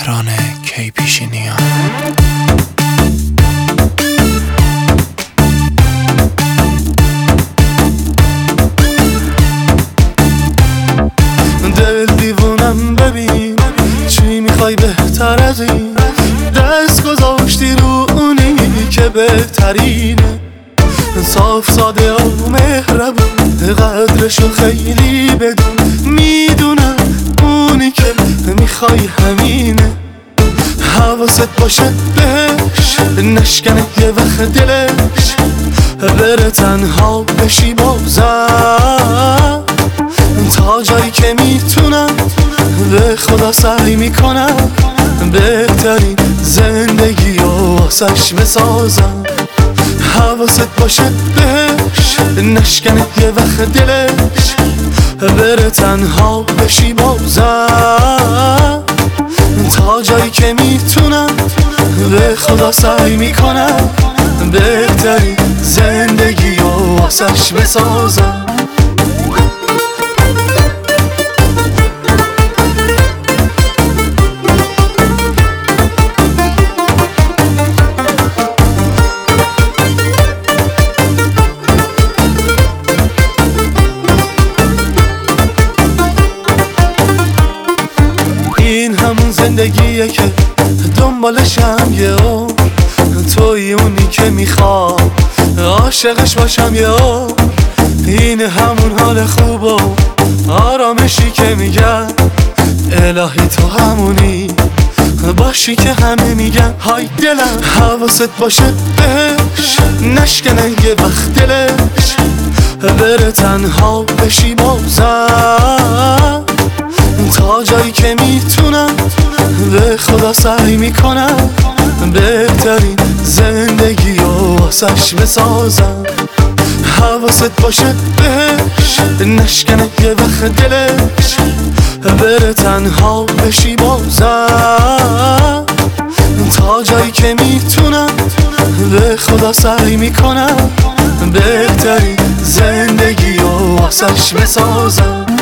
مهران کیپیشینیان. دل دیوونم ببین چی میخوای بهتر از این، دست گذاشتی رو اونی که بهترینه، صاف ساده و مهربون، قدرشو خیلی بدون، میدونم اونی که میخوای همینه، حواست باشه بهش نشکنه یه وقت دلش، بره تنها بشی بازم، تا جایی که میتونم به خدا سعی میکنم بهترین زندگی رو واسش بسازم، حواست باشه بهش نشکنه یه وقت دلش، بره تنها بشی بازم، تا جایی که میتونم به خدا سعی میکنم بهترین زندگی رو واسش بسازم. این همون زندگیه که دنبالشم یه عمر، توی اونی که میخوام عاشقش باشم یه عمر، این همون حال خوب و آرامشی که میگن الهی تو همونی باشی که همه میگن های دلم، حواست باشه بهش نشکنه یه وقت دلش، بره تنها بشی بازم، تا جایی که میتونم به خدا سعی میکنم بهترین زندگی رو واسش بسازم، حواست باشه بهش نشکنه یه وقت دلش، بره تنها بشی بازم، تا جایی که میتونم به خدا سعی میکنم بهترین زندگی رو واسش بسازم.